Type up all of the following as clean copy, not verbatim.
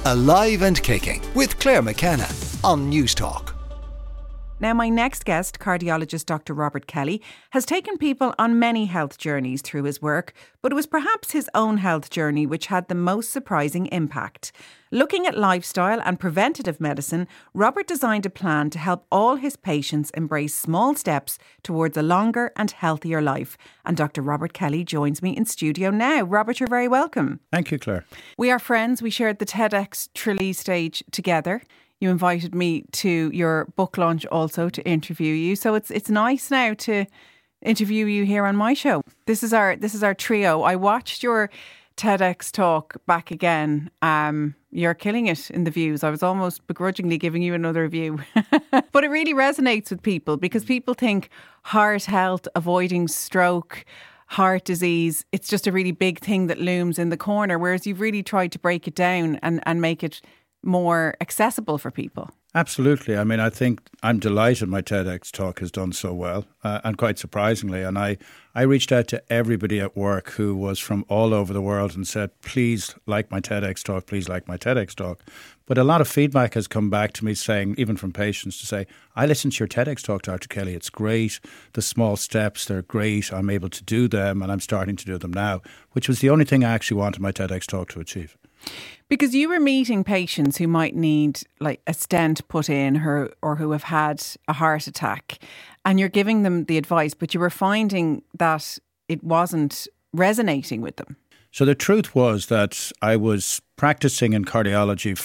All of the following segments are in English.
Alive and Kicking with Claire McKenna on News Talk. Now, my next guest, cardiologist Dr. Robert Kelly, has taken people on many health journeys through his work, but it was perhaps his own health journey which had the most surprising impact. Looking at lifestyle and preventative medicine, Robert designed a plan to help all his patients embrace small steps towards a longer and healthier life. And Dr. Robert Kelly joins me in studio now. Robert, you're very welcome. Thank you, Claire. We are friends. We shared the TEDx Tralee stage together. You invited me to your book launch also to interview you. So it's nice now to interview you here on my show. This is our trio. I watched your TEDx talk back again. You're killing it in the views. I was almost begrudgingly giving you another view. But it really resonates with people because people think heart health, avoiding stroke, heart disease, it's just a really big thing that looms in the corner, whereas you've really tried to break it down and make it more accessible for people. Absolutely. I mean, I think I'm delighted my TEDx talk has done so well, and quite surprisingly. And I reached out to everybody at work who was from all over the world and said, please like my TEDx talk, please like my TEDx talk. But a lot of feedback has come back to me saying, even from patients, to say, I listened to your TEDx talk, Dr. Kelly. It's great. The small steps, they're great. I'm able to do them and I'm starting to do them now, which was the only thing I actually wanted my TEDx talk to achieve. Because you were meeting patients who might need like a stent put in or who have had a heart attack, and you're giving them the advice, but you were finding that it wasn't resonating with them. So the truth was that I was practicing in cardiology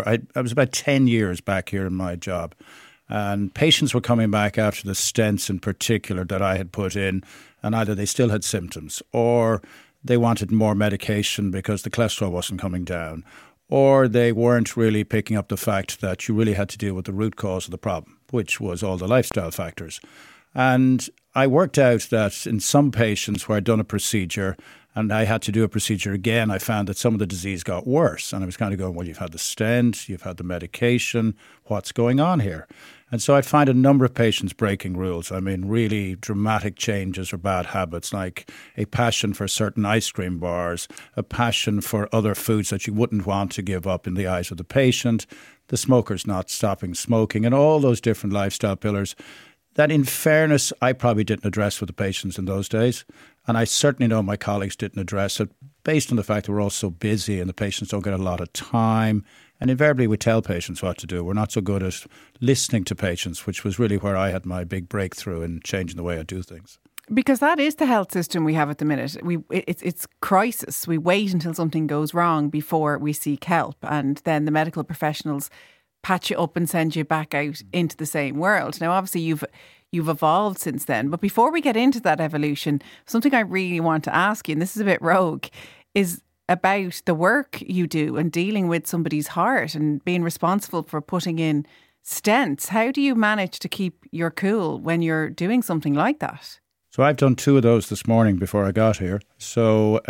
I was about 10 years back here in my job. And patients were coming back after the stents in particular that I had put in, and either they still had symptoms or they wanted more medication because the cholesterol wasn't coming down, or they weren't really picking up the fact that you really had to deal with the root cause of the problem, which was all the lifestyle factors. And I worked out that in some patients where I'd done a procedure and I had to do a procedure again, I found that some of the disease got worse. And I was kind of going, well, you've had the stent, you've had the medication, what's going on here? And so I'd find a number of patients breaking rules. I mean, really dramatic changes or bad habits, like a passion for certain ice cream bars, a passion for other foods that you wouldn't want to give up in the eyes of the patient, the smokers not stopping smoking, and all those different lifestyle pillars that, in fairness, I probably didn't address with the patients in those days. And I certainly know my colleagues didn't address it based on the fact that we're all so busy and the patients don't get a lot of time. And invariably we tell patients what to do. We're not so good at listening to patients, which was really where I had my big breakthrough in changing the way I do things. Because that is the health system we have at the minute. It's crisis. We wait until something goes wrong before we seek help. And then the medical professionals patch you up and send you back out into the same world. Now, obviously, you've evolved since then. But before we get into that evolution, something I really want to ask you, and this is a bit rogue, is about the work you do and dealing with somebody's heart and being responsible for putting in stents. How do you manage to keep your cool when you're doing something like that? So I've done 2 of those this morning before I got here. So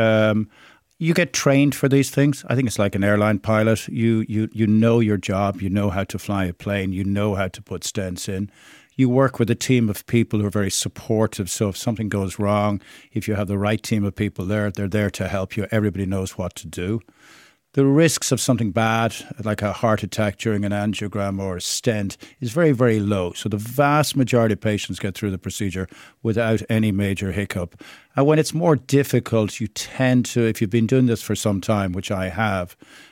you get trained for these things. I think it's like an airline pilot. You know your job. You know how to fly a plane. You know how to put stents in. You work with a team of people who are very supportive. So if something goes wrong, if you have the right team of people there, they're there to help you. Everybody knows what to do. The risks of something bad, like a heart attack during an angiogram or a stent, is very, very low. So the vast majority of patients get through the procedure without any major hiccup. And when it's more difficult, you tend to, if you've been doing this for some time, which I have,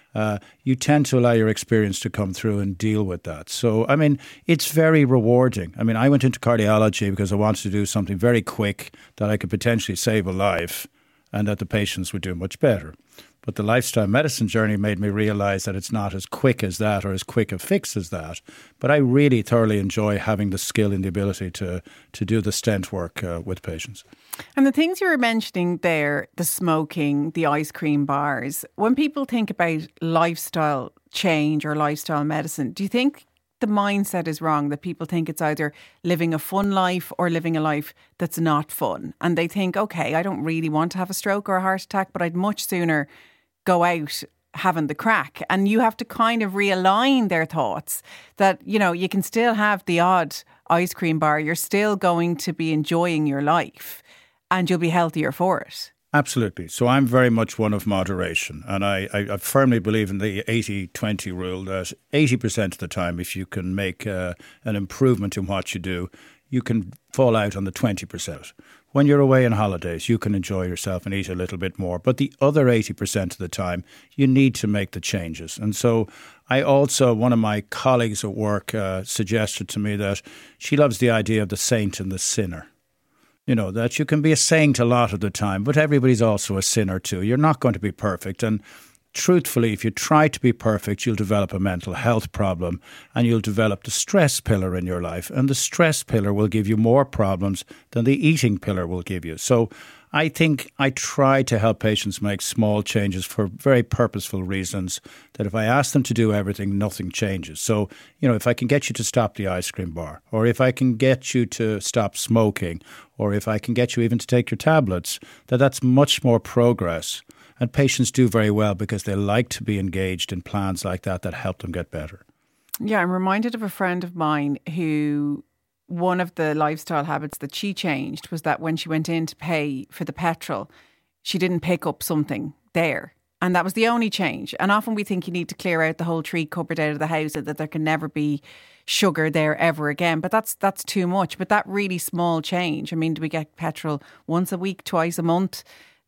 you tend to allow your experience to come through and deal with that. So, I mean, it's very rewarding. I mean, I went into cardiology because I wanted to do something very quick that I could potentially save a life and that the patients would do much better. But the lifestyle medicine journey made me realize that it's not as quick as that or as quick a fix as that. But I really thoroughly enjoy having the skill and the ability to do the stent work with patients. And the things you were mentioning there, the smoking, the ice cream bars, when people think about lifestyle change or lifestyle medicine, do you think the mindset is wrong, that people think it's either living a fun life or living a life that's not fun? And they think, okay, I don't really want to have a stroke or a heart attack, but I'd much sooner go out having the crack. And you have to kind of realign their thoughts that, you know, you can still have the odd ice cream bar. You're still going to be enjoying your life and you'll be healthier for it. Absolutely. So I'm very much one of moderation. And I firmly believe in the 80-20 rule that 80% of the time, if you can make an improvement in what you do, you can fall out on the 20%. When you're away on holidays, you can enjoy yourself and eat a little bit more. But the other 80% of the time, you need to make the changes. And so one of my colleagues at work suggested to me that she loves the idea of the saint and the sinner. You know, that you can be a saint a lot of the time, but everybody's also a sinner too. You're not going to be perfect. And truthfully, if you try to be perfect, you'll develop a mental health problem and you'll develop the stress pillar in your life. And the stress pillar will give you more problems than the eating pillar will give you. So I think I try to help patients make small changes for very purposeful reasons, that if I ask them to do everything, nothing changes. So, you know, if I can get you to stop the ice cream bar, or if I can get you to stop smoking, or if I can get you even to take your tablets, that's much more progress. And patients do very well because they like to be engaged in plans like that help them get better. Yeah, I'm reminded of a friend of mine who, one of the lifestyle habits that she changed was that when she went in to pay for the petrol, she didn't pick up something there. And that was the only change. And often we think you need to clear out the whole treat cupboard out of the house, that there can never be sugar there ever again. But that's too much. But that really small change, I mean, do we get petrol once a week, twice a month?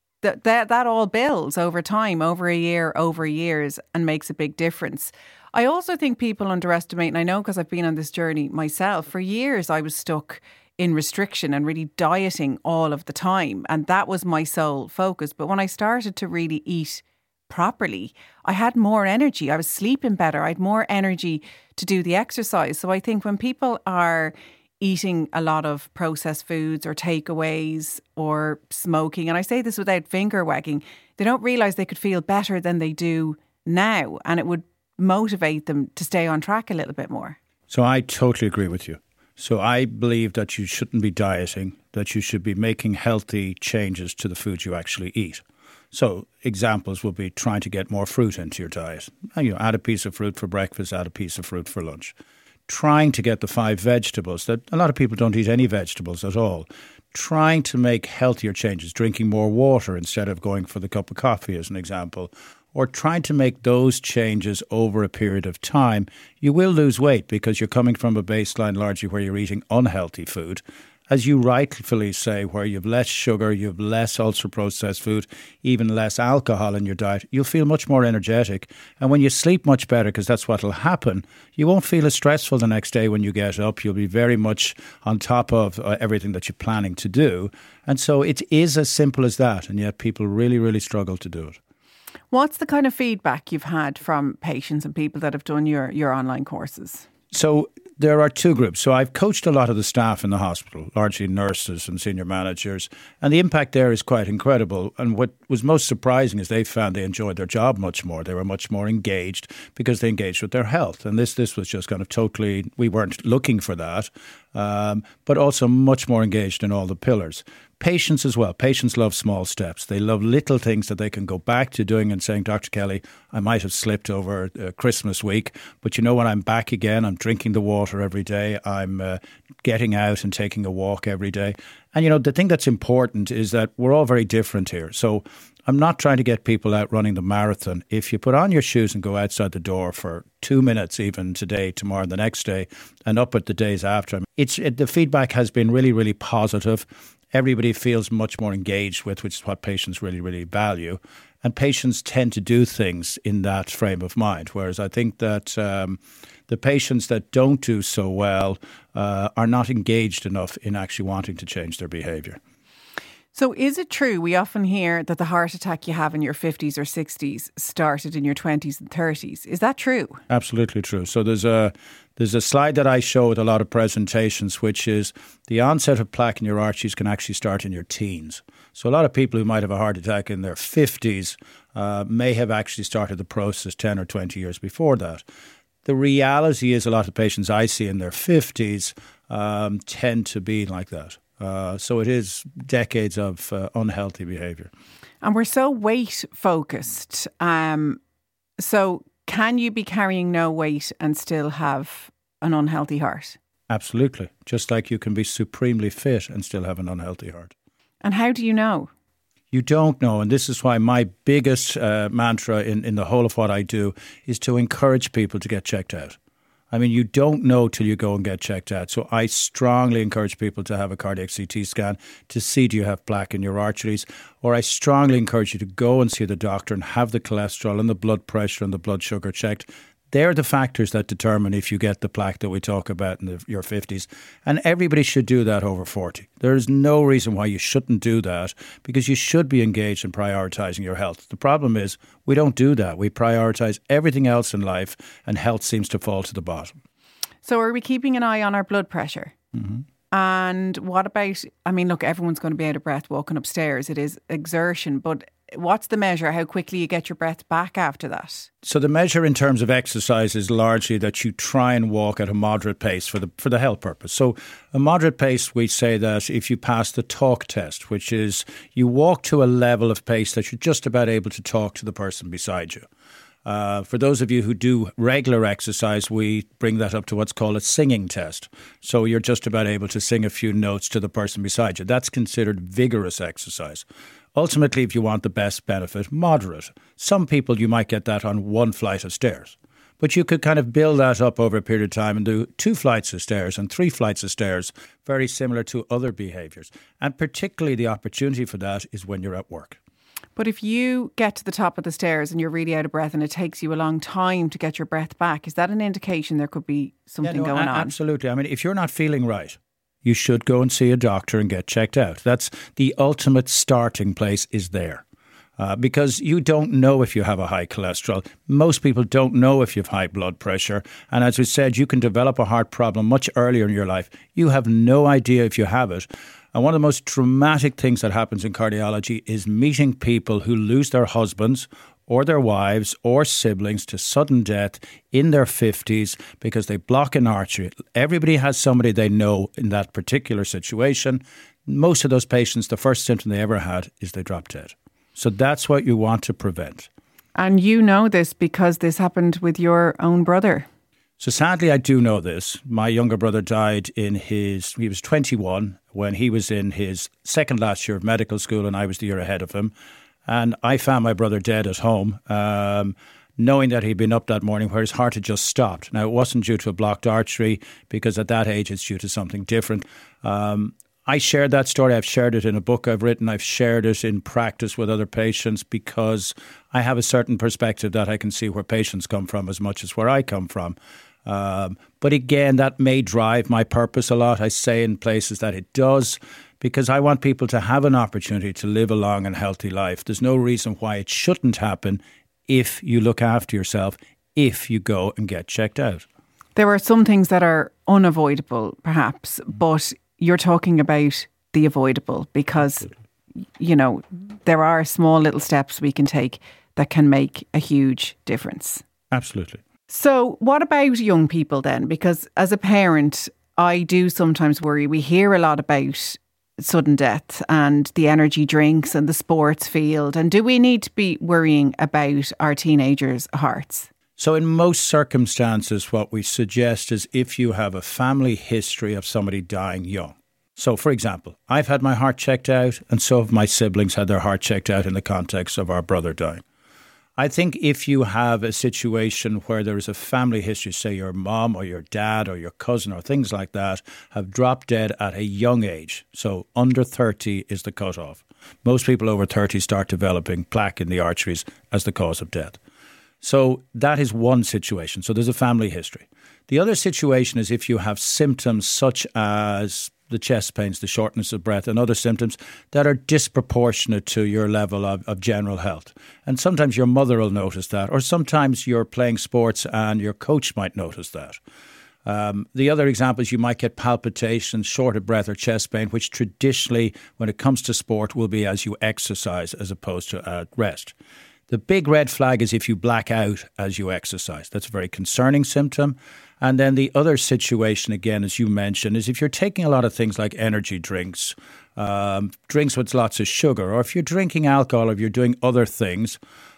That all builds over time, over a year, over years, and makes a big difference. I also think people underestimate, and I know because I've been on this journey myself, for years I was stuck in restriction and really dieting all of the time. And that was my sole focus. But when I started to really eat properly, I had more energy. I was sleeping better. I had more energy to do the exercise. So I think when people are eating a lot of processed foods or takeaways or smoking, and I say this without finger wagging, they don't realise they could feel better than they do now, and it would motivate them to stay on track a little bit more. So I totally agree with you. So I believe that you shouldn't be dieting, that you should be making healthy changes to the food you actually eat. So examples will be trying to get more fruit into your diet. You know, add a piece of fruit for breakfast, add a piece of fruit for lunch. Trying to get the 5 vegetables, that a lot of people don't eat any vegetables at all. Trying to make healthier changes, drinking more water instead of going for the cup of coffee as an example, or trying to make those changes over a period of time. You will lose weight because you're coming from a baseline largely where you're eating unhealthy food. As you rightfully say, where you have less sugar, you have less ultra-processed food, even less alcohol in your diet, you'll feel much more energetic. And when you sleep much better, because that's what will happen, you won't feel as stressful the next day when you get up. You'll be very much on top of everything that you're planning to do. And so it is as simple as that, and yet people really, really struggle to do it. What's the kind of feedback you've had from patients and people that have done your online courses? So there are 2 groups. So I've coached a lot of the staff in the hospital, largely nurses and senior managers, and the impact there is quite incredible. And what was most surprising is they found they enjoyed their job much more. They were much more engaged because they engaged with their health. And this was just kind of totally, we weren't looking for that, but also much more engaged in all the pillars. Patients as well. Patients love small steps. They love little things that they can go back to doing and saying, Dr. Kelly, I might have slipped over Christmas week, but you know what? I'm back again. I'm drinking the water every day. I'm getting out and taking a walk every day. And, you know, the thing that's important is that we're all very different here. So I'm not trying to get people out running the marathon. If you put on your shoes and go outside the door for 2 minutes, even today, tomorrow, the next day, and up at the days after, the feedback has been really, really positive. Everybody feels much more engaged with, which is what patients really, really value. And patients tend to do things in that frame of mind. Whereas I think that the patients that don't do so well are not engaged enough in actually wanting to change their behaviour. So is it true, we often hear that the heart attack you have in your 50s or 60s started in your 20s and 30s. Is that true? Absolutely true. So there's a slide that I show at a lot of presentations, which is the onset of plaque in your arteries can actually start in your teens. So a lot of people who might have a heart attack in their 50s may have actually started the process 10 or 20 years before that. The reality is a lot of patients I see in their 50s tend to be like that. So it is decades of unhealthy behaviour. And we're so weight focused. So can you be carrying no weight and still have an unhealthy heart? Absolutely. Just like you can be supremely fit and still have an unhealthy heart. And how do you know? You don't know. And this is why my biggest mantra in the whole of what I do is to encourage people to get checked out. I mean, you don't know till you go and get checked out. So I strongly encourage people to have a cardiac CT scan to see do you have plaque in your arteries. Or I strongly encourage you to go and see the doctor and have the cholesterol and the blood pressure and the blood sugar checked. They're the factors that determine if you get the plaque that we talk about in your 50s. And everybody should do that over 40. There is no reason why you shouldn't do that, because you should be engaged in prioritising your health. The problem is we don't do that. We prioritise everything else in life, and health seems to fall to the bottom. So are we keeping an eye on our blood pressure? Mm-hmm. And what about, I mean, look, everyone's going to be out of breath walking upstairs. It is exertion, but what's the measure? How quickly you get your breath back after that? So the measure in terms of exercise is largely that you try and walk at a moderate pace for the health purpose. So a moderate pace, we say that if you pass the talk test, which is you walk to a level of pace that you're just about able to talk to the person beside you. For those of you who do regular exercise, we bring that up to what's called a singing test. So you're just about able to sing a few notes to the person beside you. That's considered vigorous exercise. Ultimately, if you want the best benefit, moderate. Some people, you might get that on one flight of stairs. But you could kind of build that up over a period of time and do 2 flights of stairs and 3 flights of stairs, very similar to other behaviours. And particularly the opportunity for that is when you're at work. But if you get to the top of the stairs and you're really out of breath and it takes you a long time to get your breath back, is that an indication there could be something going on? Absolutely. I mean, if you're not feeling right, you should go and see a doctor and get checked out. That's the ultimate starting place is there. Because you don't know if you have a high cholesterol. Most people don't know if you have high blood pressure. And as we said, you can develop a heart problem much earlier in your life. You have no idea if you have it. And one of the most dramatic things that happens in cardiology is meeting people who lose their husbands or their wives or siblings to sudden death in their 50s because they block an artery. Everybody has somebody they know in that particular situation. Most of those patients, the first symptom they ever had is they drop dead. So that's what you want to prevent. And you know this because this happened with your own brother. So sadly, I do know this. My younger brother died he was 21 when he was in his second last year of medical school and I was the year ahead of him. And I found my brother dead at home, knowing that he'd been up that morning where his heart had just stopped. Now, it wasn't due to a blocked artery because at that age it's due to something different. I shared that story. I've shared it in a book I've written. I've shared it in practice with other patients because I have a certain perspective that I can see where patients come from as much as where I come from. But again, that may drive my purpose a lot. I say in places that it does because I want people to have an opportunity to live a long and healthy life. There's no reason why it shouldn't happen if you look after yourself, if you go and get checked out. There are some things that are unavoidable, perhaps, but you're talking about the avoidable because, you know, there are small little steps we can take that can make a huge difference. Absolutely. So what about young people then? Because as a parent, I do sometimes worry. We hear a lot about sudden death and the energy drinks and the sports field. And do we need to be worrying about our teenagers' hearts? So in most circumstances, what we suggest is if you have a family history of somebody dying young. So, for example, I've had my heart checked out and so have my siblings had their heart checked out in the context of our brother dying. I think if you have a situation where there is a family history, say your mom or your dad or your cousin or things like that, have dropped dead at a young age, so under 30 is the cutoff. Most people over 30 start developing plaque in the arteries as the cause of death. So that is one situation. So there's a family history. The other situation is if you have symptoms such as the chest pains, the shortness of breath and other symptoms that are disproportionate to your level of general health. And sometimes your mother will notice that, or sometimes you're playing sports and your coach might notice that. The other example is you might get palpitations, short of breath or chest pain, which traditionally, when it comes to sport, will be as you exercise as opposed to at rest. The big red flag is if you black out as you exercise. That's a very concerning symptom. And then the other situation, again, as you mentioned, is if you're taking a lot of things like energy drinks, drinks with lots of sugar, or if you're drinking alcohol, or if you're doing other things,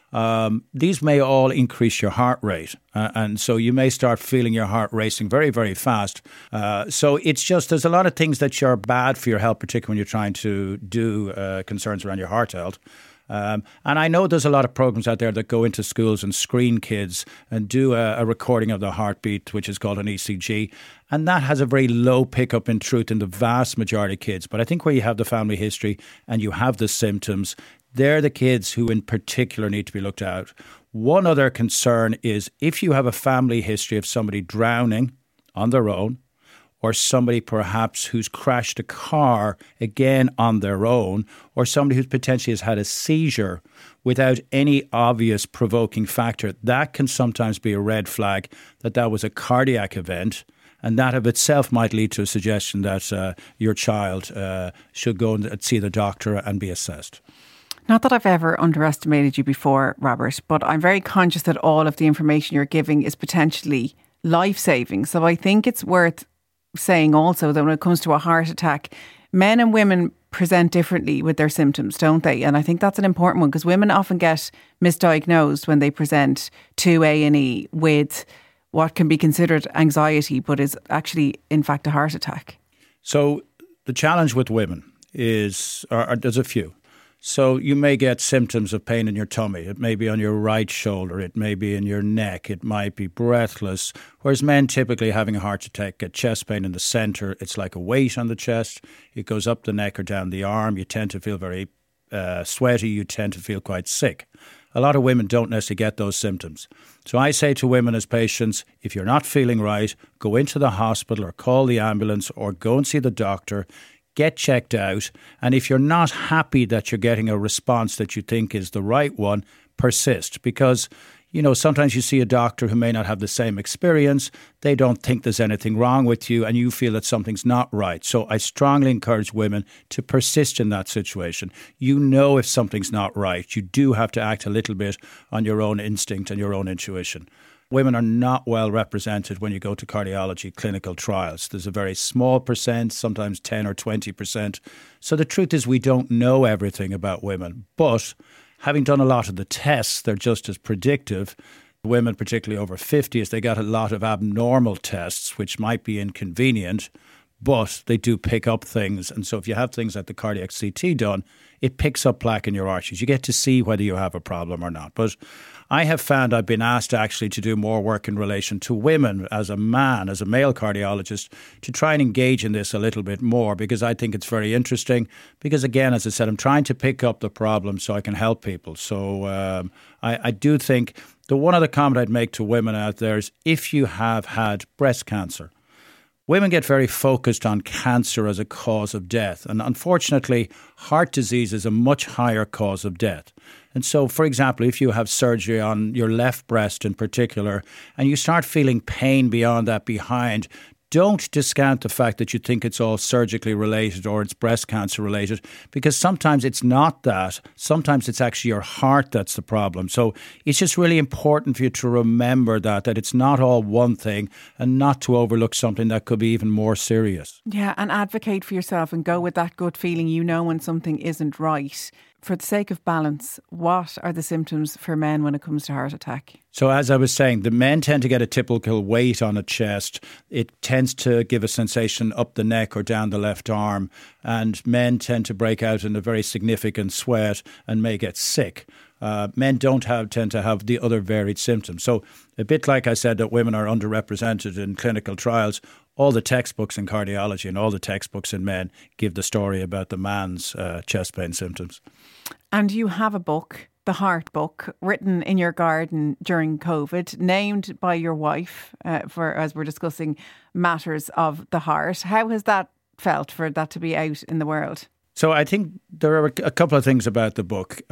these may all increase your heart rate. And so you may start feeling your heart racing very, very fast. So it's just, there's a lot of things that are bad for your health, particularly when you're trying to do concerns around your heart health. And I know there's a lot of programs out there that go into schools and screen kids and do a recording of the heartbeat, which is called an ECG. And that has a very low pickup in truth in the vast majority of kids. But I think where you have the family history and you have the symptoms, they're the kids who in particular need to be looked at. One other concern is if you have a family history of somebody drowning on their own, or somebody perhaps who's crashed a car again on their own, or somebody who potentially has had a seizure without any obvious provoking factor, that can sometimes be a red flag that was a cardiac event. And that of itself might lead to a suggestion that your child should go and see the doctor and be assessed. Not that I've ever underestimated you before, Robert, but I'm very conscious that all of the information you're giving is potentially life-saving. So I think it's worth saying also that when it comes to a heart attack, men and women present differently with their symptoms, don't they? And I think that's an important one because women often get misdiagnosed when they present to A&E with what can be considered anxiety, but is actually, in fact, a heart attack. So the challenge with women is, there's a few. So you may get symptoms of pain in your tummy. It may be on your right shoulder. It may be in your neck. It might be breathless. Whereas men typically having a heart attack get chest pain in the centre. It's like a weight on the chest. It goes up the neck or down the arm. You tend to feel very sweaty. You tend to feel quite sick. A lot of women don't necessarily get those symptoms. So I say to women as patients, if you're not feeling right, go into the hospital or call the ambulance or go and see the doctor. Get checked out, and if you're not happy that you're getting a response that you think is the right one, persist. Because, sometimes you see a doctor who may not have the same experience, they don't think there's anything wrong with you, and you feel that something's not right. So I strongly encourage women to persist in that situation. If something's not right. You do have to act a little bit on your own instinct and your own intuition. Women are not well represented when you go to cardiology clinical trials. There's a very small percent, sometimes 10 or 20%. So the truth is we don't know everything about women. But having done a lot of the tests, they're just as predictive. Women, particularly over 50, they got a lot of abnormal tests, which might be inconvenient, but they do pick up things. And so if you have things like the cardiac CT done, it picks up plaque in your arteries. You get to see whether you have a problem or not. But I have found I've been asked actually to do more work in relation to women as a man, as a male cardiologist, to try and engage in this a little bit more because I think it's very interesting. Because again, as I said, I'm trying to pick up the problem so I can help people. So I do think the one other comment I'd make to women out there is if you have had breast cancer, women get very focused on cancer as a cause of death. And unfortunately, heart disease is a much higher cause of death. And so, for example, if you have surgery on your left breast in particular, and you start feeling pain beyond that behind, don't discount the fact that you think it's all surgically related or it's breast cancer related, because sometimes it's not that. Sometimes it's actually your heart that's the problem. So it's just really important for you to remember that it's not all one thing and not to overlook something that could be even more serious. Yeah, and advocate for yourself and go with that gut feeling when something isn't right. For the sake of balance, what are the symptoms for men when it comes to heart attack? So as I was saying, the men tend to get a typical weight on a chest. It tends to give a sensation up the neck or down the left arm. And men tend to break out in a very significant sweat and may get sick. Men tend to have the other varied symptoms. So a bit like I said that women are underrepresented in clinical trials, all the textbooks in cardiology and all the textbooks in men give the story about the man's chest pain symptoms. And you have a book, The Heart Book, written in your garden during COVID, named by your wife for, as we're discussing, matters of the heart. How has that felt for that to be out in the world? So I think there are a couple of things about the book.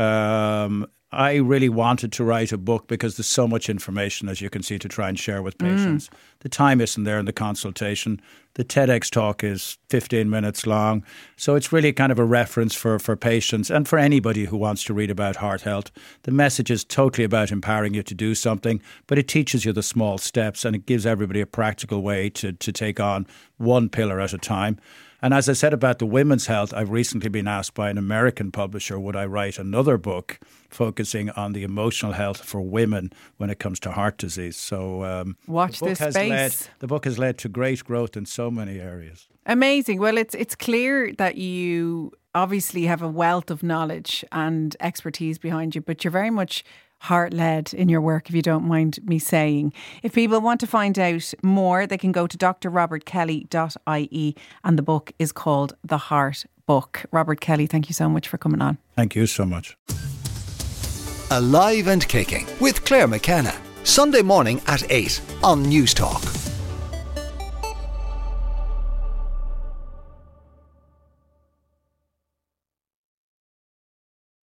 I really wanted to write a book because there's so much information, as you can see, to try and share with patients. The time isn't there in the consultation. The TEDx talk is 15 minutes long. So it's really kind of a reference for patients and for anybody who wants to read about heart health. The message is totally about empowering you to do something, but it teaches you the small steps and it gives everybody a practical way to take on one pillar at a time. And as I said about the women's health, I've recently been asked by an American publisher, would I write another book focusing on the emotional health for women when it comes to heart disease. So watch this space. The book has led to great growth in so many areas. Amazing. Well, it's clear that you obviously have a wealth of knowledge and expertise behind you, but you're very much heart-led in your work, if you don't mind me saying. If people want to find out more, they can go to drrobertkelly.ie, and the book is called The Heart Book. Robert Kelly, thank you so much for coming on. Thank you so much. Alive and Kicking with Claire McKenna. Sunday morning at 8 on News Talk.